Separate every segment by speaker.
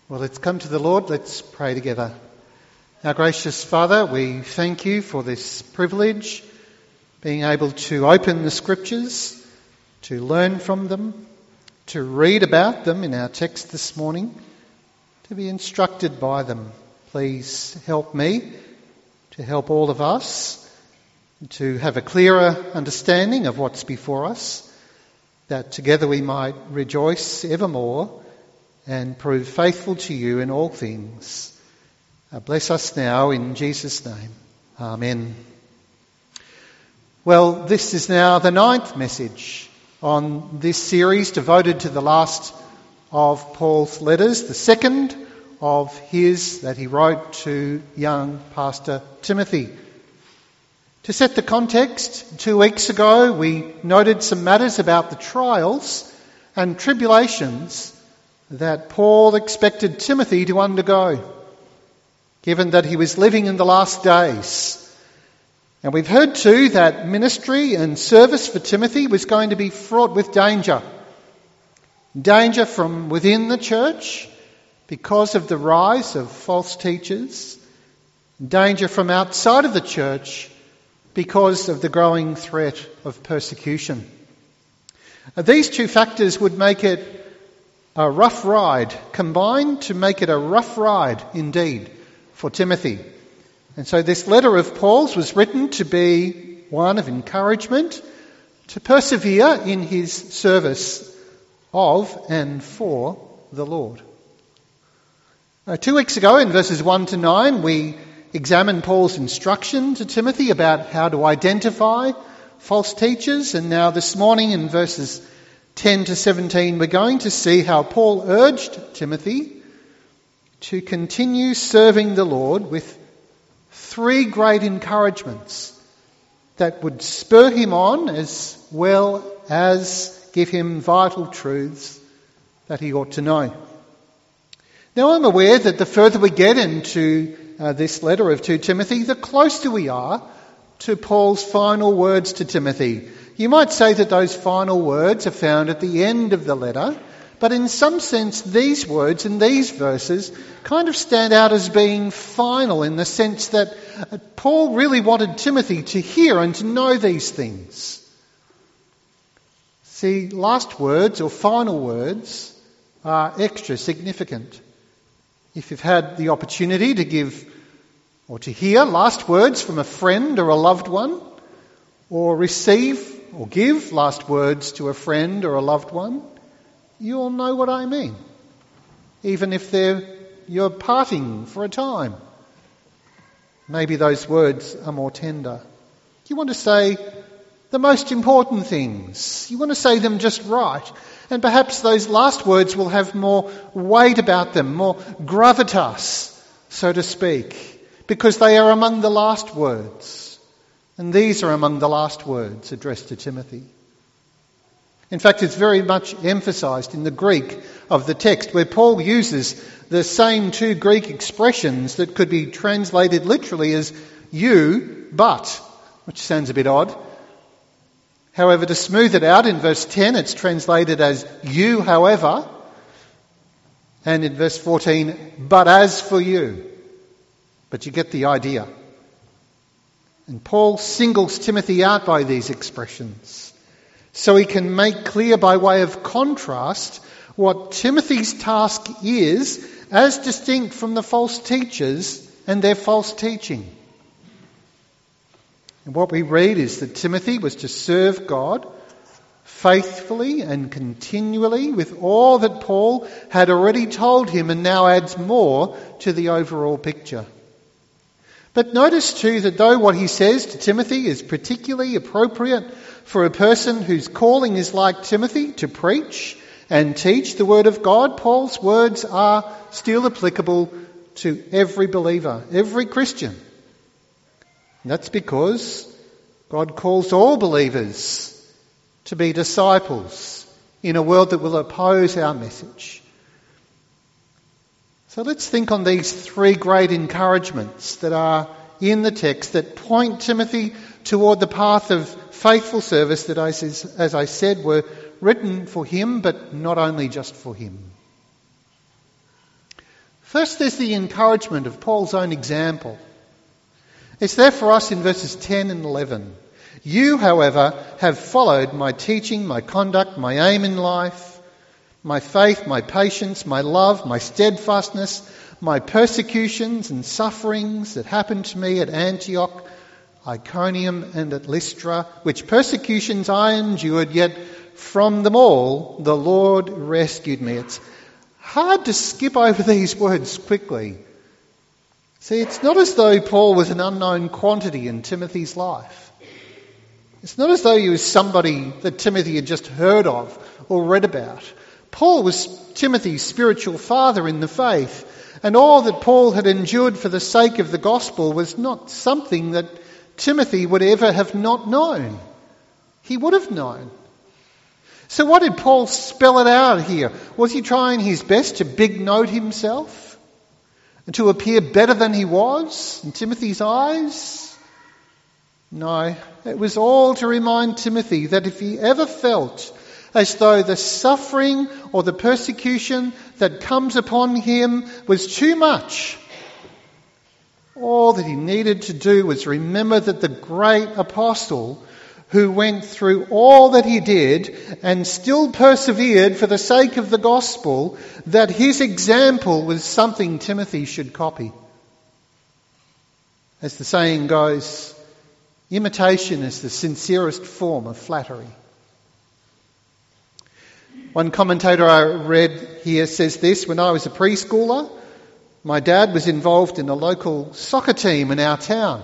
Speaker 1: Well, let's come to the Lord. Let's pray together. Our gracious Father, we thank you for this privilege, being able to open the Scriptures, to learn from them, to read about them in our text this morning, to be instructed by them. Please help me to help all of us to have a clearer understanding of what's before us, that together we might rejoice evermore and prove faithful to you in all things. Bless us now in Jesus' name. Amen. Well, this is now the 9th message on this series devoted to the last of Paul's letters, the second of his that he wrote to young Pastor Timothy. To set the context, 2 weeks ago we noted some matters about the trials and tribulations that Paul expected Timothy to undergo, given that he was living in the last days. And we've heard too that ministry and service for Timothy was going to be fraught with danger. Danger from within the church because of the rise of false teachers. Danger from outside of the church because of the growing threat of persecution. These two factors would make it a rough ride, combined to make it a rough ride indeed for Timothy. And so this letter of Paul's was written to be one of encouragement to persevere in his service of and for the Lord. 2 weeks ago in verses 1 to 9 we examined Paul's instruction to Timothy about how to identify false teachers, and now this morning in verses 10 to 17 we're going to see how Paul urged Timothy to continue serving the Lord with 3 great encouragements that would spur him on as well as give him vital truths that he ought to know. Now I'm aware that the further we get into this letter of 2 Timothy, the closer we are to Paul's final words to Timothy. You might say that those final words are found at the end of the letter, but in some sense these words and these verses kind of stand out as being final in the sense that Paul really wanted Timothy to hear and to know these things. See, last words or final words are extra significant. If you've had the opportunity to give or to hear last words from a friend or a loved one, or receive or give last words to a friend or a loved one, you'll know what I mean, even if you're parting for a time. Maybe those words are more tender. You want to say the most important things. You want to say them just right. And perhaps those last words will have more weight about them, more gravitas, so to speak, because they are among the last words. And these are among the last words addressed to Timothy. In fact, it's very much emphasised in the Greek of the text, where Paul uses the same 2 Greek expressions that could be translated literally as you, but, which sounds a bit odd. However, to smooth it out, in verse 10 it's translated as you, however, and in verse 14, but as for you. But you get the idea. And Paul singles Timothy out by these expressions so he can make clear by way of contrast what Timothy's task is as distinct from the false teachers and their false teaching. And what we read is that Timothy was to serve God faithfully and continually with all that Paul had already told him, and now adds more to the overall picture. But notice too that though what he says to Timothy is particularly appropriate for a person whose calling is like Timothy, to preach and teach the Word of God, Paul's words are still applicable to every believer, every Christian. And that's because God calls all believers to be disciples in a world that will oppose our message. So let's think on these 3 great encouragements that are in the text that point Timothy toward the path of faithful service that, as I said, were written for him, but not only just for him. First, there's the encouragement of Paul's own example. It's there for us in verses 10 and 11. You, however, have followed my teaching, my conduct, my aim in life, my faith, my patience, my love, my steadfastness, my persecutions and sufferings that happened to me at Antioch, Iconium and at Lystra, which persecutions I endured, yet from them all the Lord rescued me. It's hard to skip over these words quickly. See, it's not as though Paul was an unknown quantity in Timothy's life. It's not as though he was somebody that Timothy had just heard of or read about. Paul was Timothy's spiritual father in the faith, and all that Paul had endured for the sake of the gospel was not something that Timothy would ever have not known. He would have known. So what did Paul spell it out here? Was he trying his best to big note himself and to appear better than he was in Timothy's eyes? No, it was all to remind Timothy that if he ever felt as though the suffering or the persecution that comes upon him was too much, all that he needed to do was remember that the great apostle who went through all that he did and still persevered for the sake of the gospel, that his example was something Timothy should copy. As the saying goes, imitation is the sincerest form of flattery. One commentator I read here says this: when I was a preschooler, my dad was involved in a local soccer team in our town.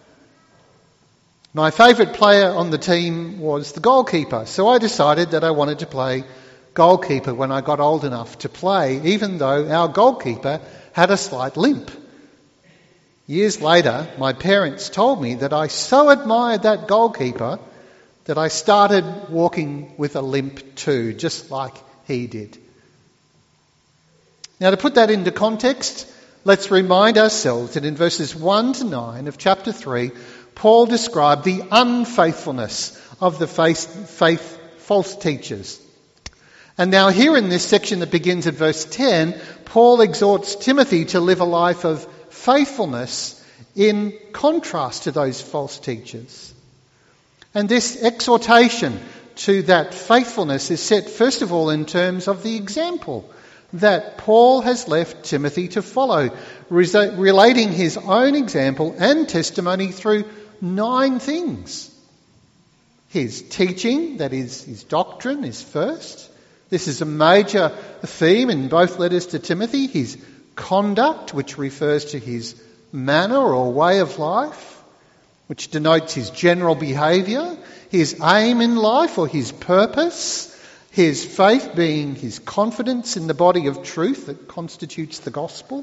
Speaker 1: My favourite player on the team was the goalkeeper, so I decided that I wanted to play goalkeeper when I got old enough to play, even though our goalkeeper had a slight limp. Years later, my parents told me that I so admired that goalkeeper that I started walking with a limp too, just like he did. Now, to put that into context, let's remind ourselves that in verses 1 to 9 of chapter 3, Paul described the unfaithfulness of the false teachers. And now here in this section that begins at verse 10, Paul exhorts Timothy to live a life of faithfulness in contrast to those false teachers. And this exhortation to that faithfulness is set first of all in terms of the example that Paul has left Timothy to follow, relating his own example and testimony through 9 things. His teaching, that is, his doctrine, is first. This is a major theme in both letters to Timothy. His conduct, which refers to his manner or way of life, which denotes his general behaviour. His aim in life or his purpose. His faith being his confidence in the body of truth that constitutes the gospel.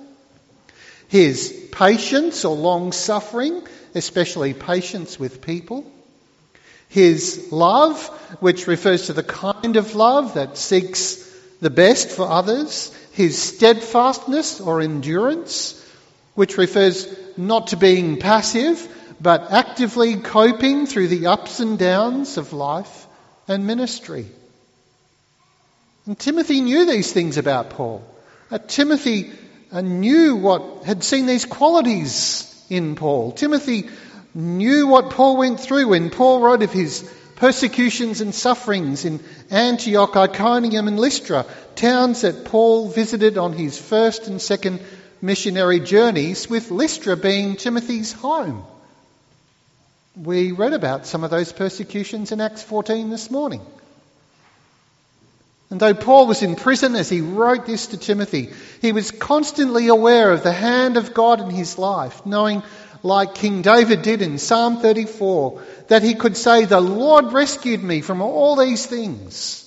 Speaker 1: His patience or long-suffering, especially patience with people. His love, which refers to the kind of love that seeks the best for others. His steadfastness or endurance, which refers not to being passive, but actively coping through the ups and downs of life and ministry. And Timothy knew these things about Paul. Timothy had seen these qualities in Paul. Timothy knew what Paul went through when Paul wrote of his persecutions and sufferings in Antioch, Iconium and Lystra, towns that Paul visited on his first and second missionary journeys, with Lystra being Timothy's home. We read about some of those persecutions in Acts 14 this morning. And though Paul was in prison as he wrote this to Timothy, he was constantly aware of the hand of God in his life, knowing, like King David did in Psalm 34, that he could say, "The Lord rescued me from all these things."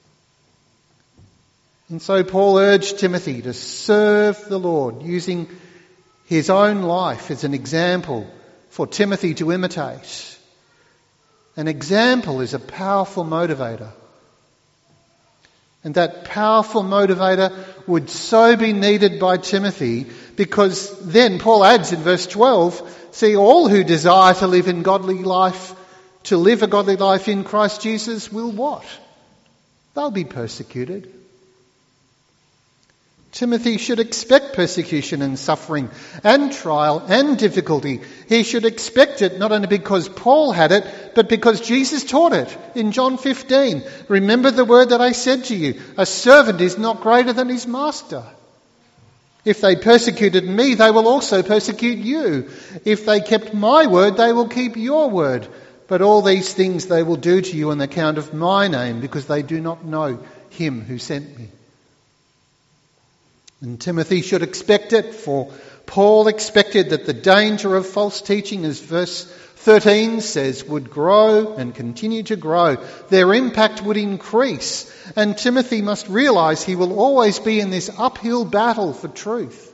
Speaker 1: And so Paul urged Timothy to serve the Lord, using his own life as an example for Timothy to imitate. An example is a powerful motivator. And that powerful motivator would so be needed by Timothy, because then Paul adds in verse 12, "See, all who desire to live a godly life in Christ Jesus will" what? They'll be persecuted. Timothy should expect persecution and suffering and trial and difficulty. He should expect it not only because Paul had it, but because Jesus taught it in John 15. Remember the word that I said to you, a servant is not greater than his master. If they persecuted me, they will also persecute you. If they kept my word, they will keep your word. But all these things they will do to you on account of my name, because they do not know him who sent me. And Timothy should expect it, for Paul expected that the danger of false teaching, as verse 13 says, would grow and continue to grow. Their impact would increase, and Timothy must realise he will always be in this uphill battle for truth.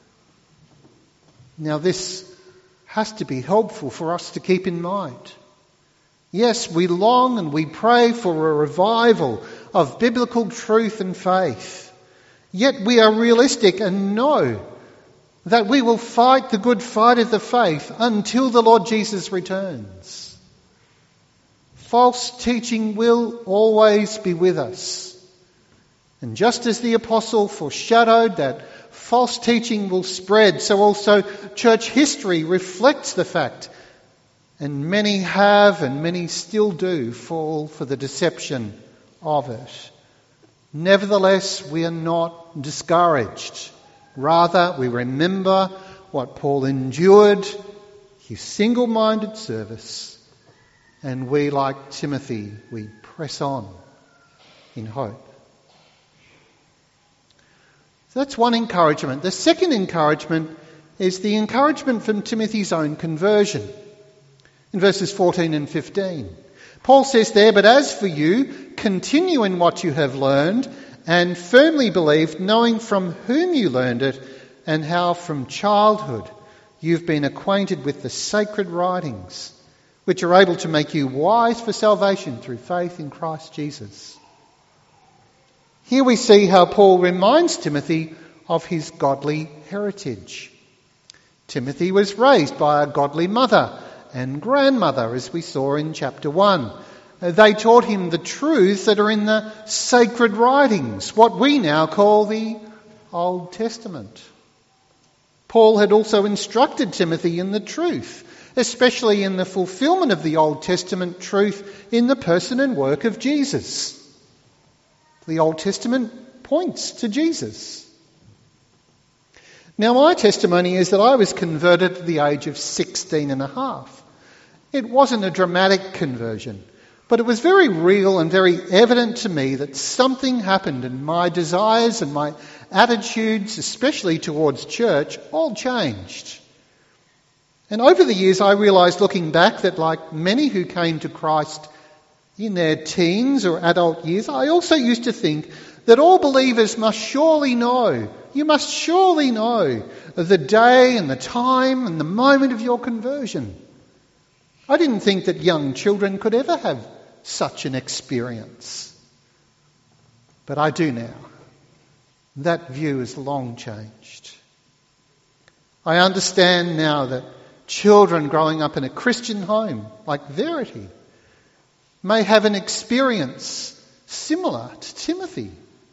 Speaker 1: Now this has to be helpful for us to keep in mind. Yes, we long and we pray for a revival of biblical truth and faith. Yet we are realistic and know that we will fight the good fight of the faith until the Lord Jesus returns. False teaching will always be with us. And just as the apostle foreshadowed that false teaching will spread, so also church history reflects the fact. And many have and many still do fall for the deception of it. Nevertheless, we are not discouraged. Rather, we remember what Paul endured, his single-minded service, and we, like Timothy, we press on in hope. So that's one encouragement. The second encouragement is the encouragement from Timothy's own conversion. In verses 14 and 15. Paul says there, "But as for you, continue in what you have learned and firmly believed, knowing from whom you learned it and how from childhood you've been acquainted with the sacred writings, which are able to make you wise for salvation through faith in Christ Jesus." Here we see how Paul reminds Timothy of his godly heritage. Timothy was raised by a godly mother and grandmother, as we saw in chapter 1. They taught him the truths that are in the sacred writings, what we now call the Old Testament. Paul had also instructed Timothy in the truth, especially in the fulfilment of the Old Testament truth in the person and work of Jesus. The Old Testament points to Jesus. Now, my testimony is that I was converted at the age of 16 and a half. It wasn't a dramatic conversion, but it was very real and very evident to me that something happened and my desires and my attitudes, especially towards church, all changed. And over the years I realised, looking back, that like many who came to Christ in their teens or adult years, I also used to think that all believers must surely know, you must surely know the day and the time and the moment of your conversion. I didn't think that young children could ever have such an experience. But I do now. That view has long changed. I understand now that children growing up in a Christian home, like Verity, may have an experience similar to Timothy.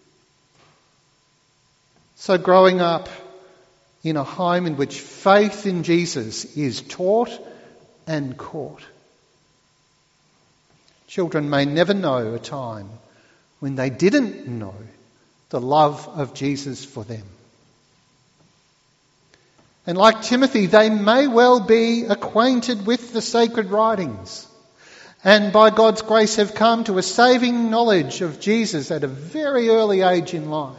Speaker 1: So growing up in a home in which faith in Jesus is taught and caught. Children may never know a time when they didn't know the love of Jesus for them. And like Timothy, they may well be acquainted with the sacred writings and by God's grace have come to a saving knowledge of Jesus at a very early age in life.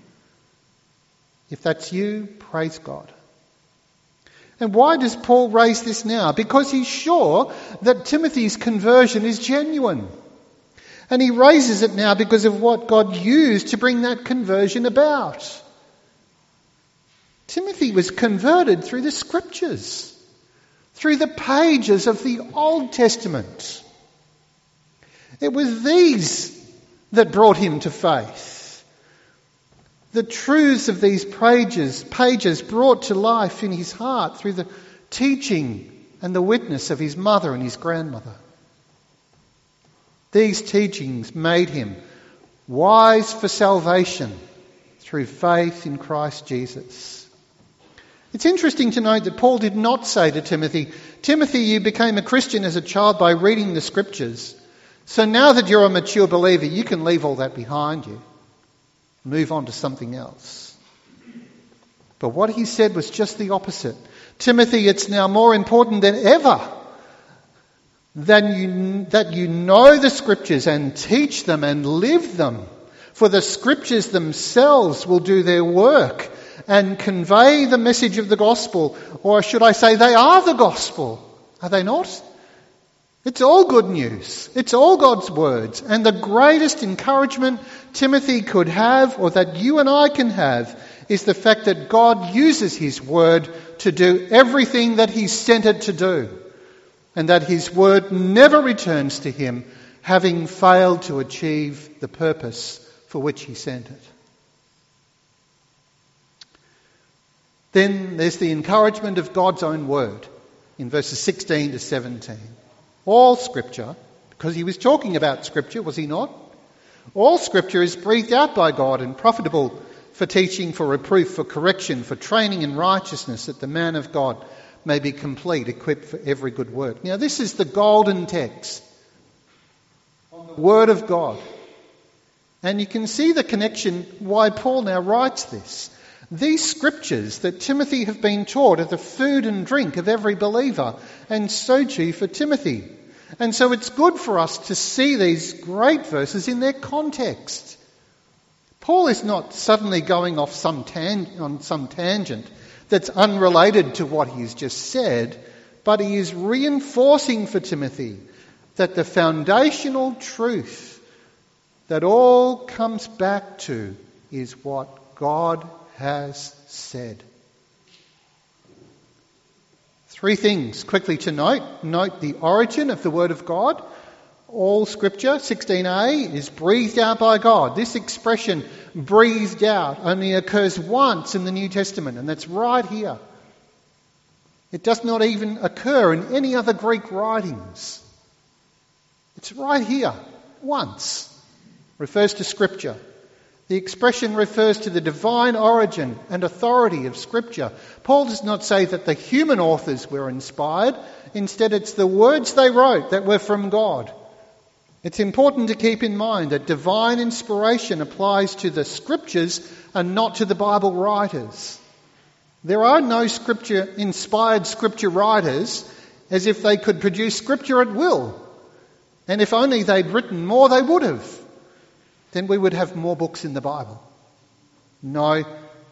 Speaker 1: If that's you, praise God. And why does Paul raise this now? Because he's sure that Timothy's conversion is genuine. And he raises it now because of what God used to bring that conversion about. Timothy was converted through the Scriptures, through the pages of the Old Testament. It was these that brought him to faith. The truths of these pages brought to life in his heart through the teaching and the witness of his mother and his grandmother. These teachings made him wise for salvation through faith in Christ Jesus. It's interesting to note that Paul did not say to Timothy, Timothy, you became a Christian as a child by reading the Scriptures. So now that you're a mature believer, you can leave all that behind you. Move on to something else. But what he said was just the opposite. Timothy, it's now more important than ever that you know the Scriptures and teach them and live them. For the Scriptures themselves will do their work and convey the message of the gospel. Or should I say, they are the gospel. Are they not? It's all good news. It's all God's words. And the greatest encouragement Timothy could have, or that you and I can have, is the fact that God uses his word to do everything that he sent it to do. And that his word never returns to him, having failed to achieve the purpose for which he sent it. Then there's the encouragement of God's own word in verses 16 to 17. All Scripture, because he was talking about Scripture, was he not? All Scripture is breathed out by God and profitable for teaching, for reproof, for correction, for training in righteousness, that the man of God may be complete, equipped for every good work. Now this is the golden text on the Word of God. And you can see the connection why Paul now writes this. These Scriptures that Timothy have been taught are the food and drink of every believer, and so too for Timothy. And so it's good for us to see these great verses in their context. Paul is not suddenly going off on some tangent that's unrelated to what he's just said, but he is reinforcing for Timothy that the foundational truth that all comes back to is what God has said. Three things quickly to note. Note the origin of the Word of God. All Scripture, 16a, is breathed out by God. This expression, breathed out, only occurs once in the New Testament, and that's right here. It does not even occur in any other Greek writings. It's right here, once. Refers to Scripture. The expression refers to the divine origin and authority of Scripture. Paul does not say that the human authors were inspired. Instead, it's the words they wrote that were from God. It's important to keep in mind that divine inspiration applies to the Scriptures and not to the Bible writers. There are no inspired Scripture writers as if they could produce Scripture at will. And if only they'd written more, they would have. Then we would have more books in the Bible. No,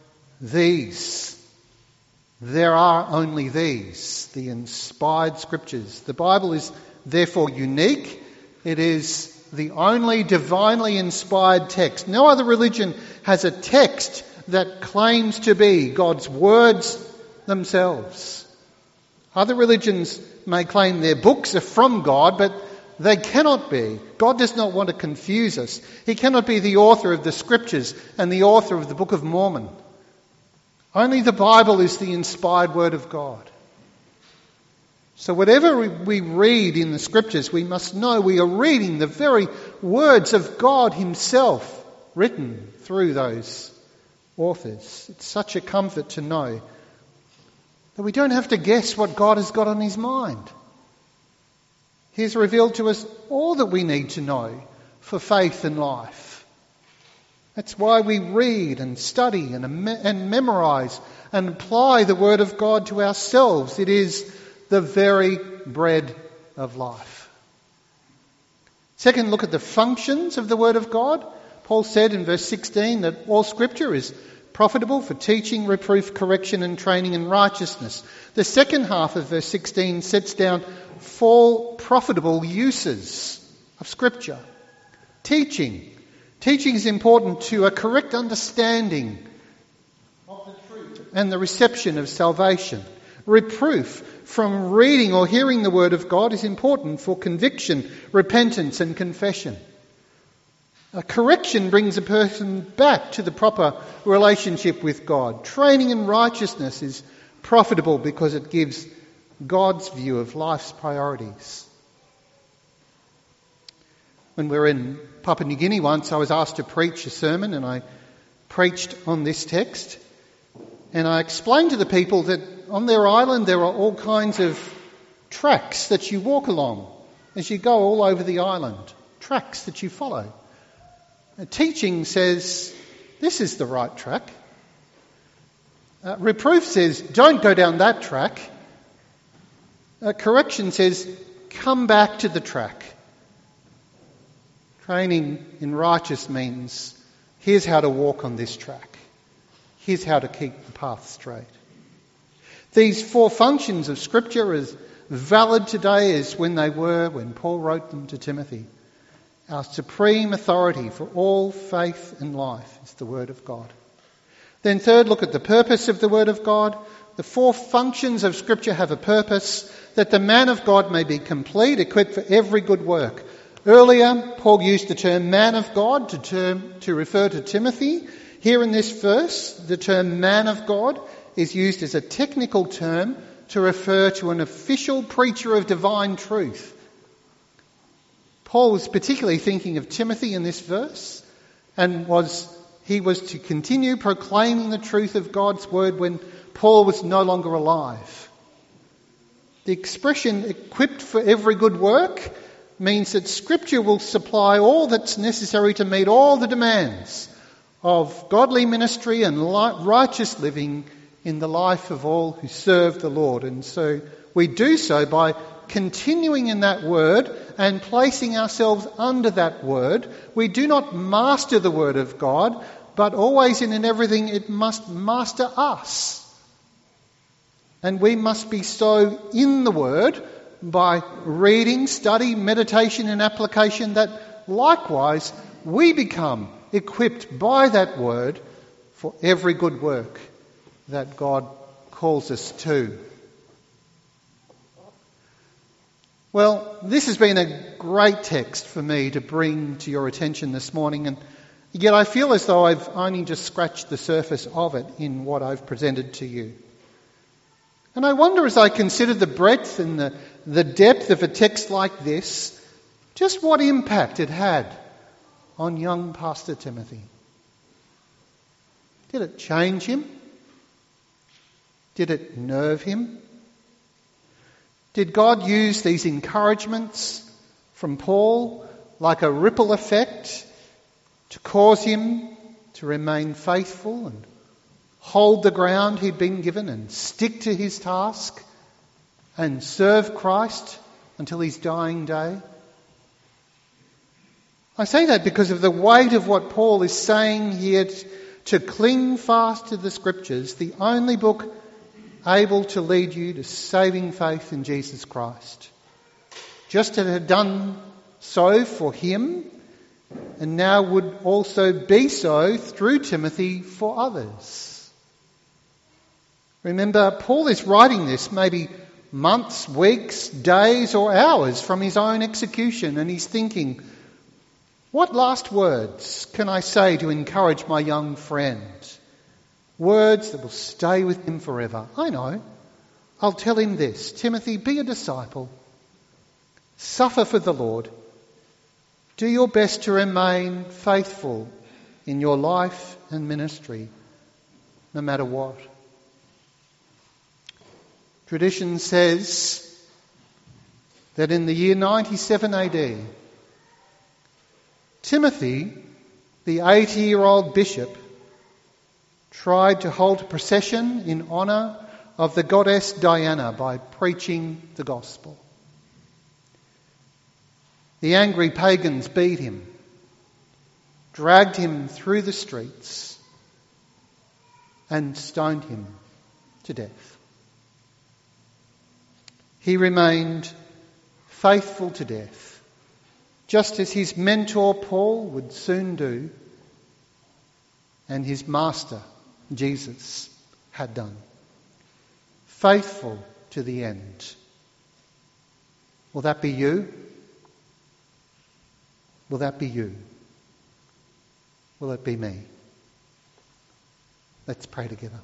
Speaker 1: there are only these, the inspired Scriptures. The Bible is therefore unique. It is the only divinely inspired text. No other religion has a text that claims to be God's words themselves. Other religions may claim their books are from God, but they cannot be. God does not want to confuse us. He cannot be the author of the Scriptures and the author of the Book of Mormon. Only the Bible is the inspired Word of God. So whatever we read in the Scriptures, we must know we are reading the very words of God himself written through those authors. It's such a comfort to know that we don't have to guess what God has got on his mind. He has revealed to us all that we need to know for faith and life. That's why we read and study and memorise and apply the Word of God to ourselves. It is the very bread of life. Second, look at the functions of the Word of God. Paul said in verse 16 that all Scripture is profitable for teaching, reproof, correction and training in righteousness. The second half of verse 16 sets down 4 profitable uses of Scripture. Teaching. Teaching is important to a correct understanding of the truth and the reception of salvation. Reproof from reading or hearing the Word of God is important for conviction, repentance and confession. A correction brings a person back to the proper relationship with God. Training in righteousness is profitable because it gives God's view of life's priorities. When we were in Papua New Guinea once, I was asked to preach a sermon, and I preached on this text, and I explained to the people that on their island there are all kinds of tracks that you walk along as you go all over the island, tracks that you follow. Teaching says, this is the right track. Reproof says, don't go down that track. Correction says, come back to the track. Training in righteous means, here's how to walk on this track. Here's how to keep the path straight. These four functions of Scripture are as valid today as when they were when Paul wrote them to Timothy. Our supreme authority for all faith and life is the Word of God. Then third, look at the purpose of the Word of God. The four functions of Scripture have a purpose, that the man of God may be complete, equipped for every good work. Earlier, Paul used the term man of God to refer to Timothy. Here in this verse, the term man of God is used as a technical term to refer to an official preacher of divine truth. Paul was particularly thinking of Timothy in this verse, and he was to continue proclaiming the truth of God's word when Paul was no longer alive. The expression equipped for every good work means that Scripture will supply all that's necessary to meet all the demands of godly ministry and righteous living in the life of all who serve the Lord. And so we do so by continuing in that word and placing ourselves under that word. We do not master the word of God, but always and in everything it must master us. And we must be so in the word by reading, study, meditation and application that likewise we become equipped by that word for every good work that God calls us to. Well, this has been a great text for me to bring to your attention this morning, and yet I feel as though I've only just scratched the surface of it in what I've presented to you. And I wonder, as I consider the breadth and the depth of a text like this, just what impact it had on young Pastor Timothy. Did it change him? Did it nerve him? Did God use these encouragements from Paul like a ripple effect to cause him to remain faithful and hold the ground he'd been given and stick to his task and serve Christ until his dying day? I say that because of the weight of what Paul is saying here, to cling fast to the Scriptures, the only book able to lead you to saving faith in Jesus Christ. Just as it had done so for him, and now would also be so through Timothy for others. Remember, Paul is writing this maybe months, weeks, days or hours from his own execution, and he's thinking, what last words can I say to encourage my young friend? Words that will stay with him forever. I know. I'll tell him this: Timothy, be a disciple. Suffer for the Lord. Do your best to remain faithful in your life and ministry, no matter what. Tradition says that in the year 97 AD, Timothy, the 80-year-old bishop, tried to hold a procession in honour of the goddess Diana by preaching the gospel. The angry pagans beat him, dragged him through the streets, and stoned him to death. He remained faithful to death, just as his mentor Paul would soon do, and his master Jesus had done. Faithful to the end. Will that be you? Will that be you? Will it be me? Let's pray together.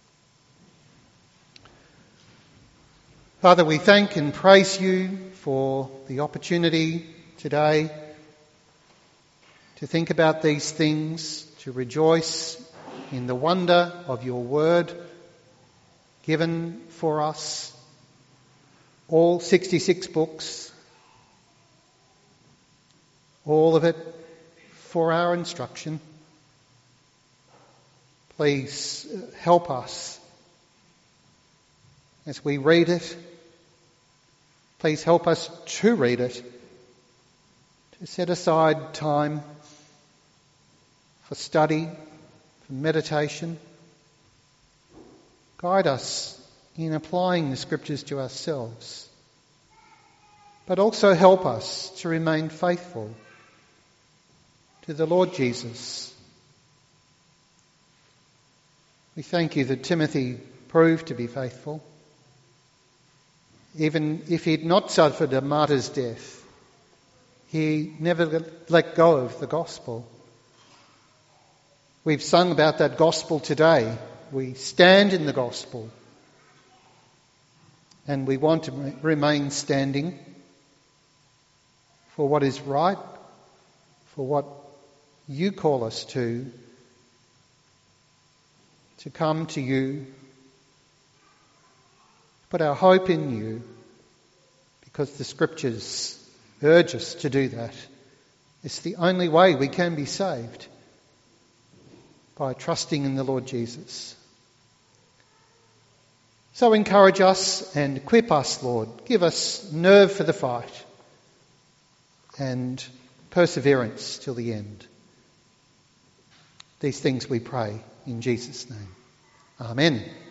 Speaker 1: Father, we thank and praise you for the opportunity today to think about these things, to rejoice in the wonder of your word given for us, all 66 books, all of it for our instruction. Please help us as we read it. Please help us to read it, to set aside time for study, for meditation. Guide us in applying the Scriptures to ourselves, but also help us to remain faithful to the Lord Jesus. We thank you that Timothy proved to be faithful. Even if he had not suffered a martyr's death, he never let go of the gospel. We've sung about that gospel today. We stand in the gospel, and we want to remain standing for what is right, for what you call us to come to you, put our hope in you, because the Scriptures urge us to do that. It's the only way we can be saved, by trusting in the Lord Jesus. So encourage us and equip us, Lord. Give us nerve for the fight and perseverance till the end. These things we pray in Jesus' name. Amen.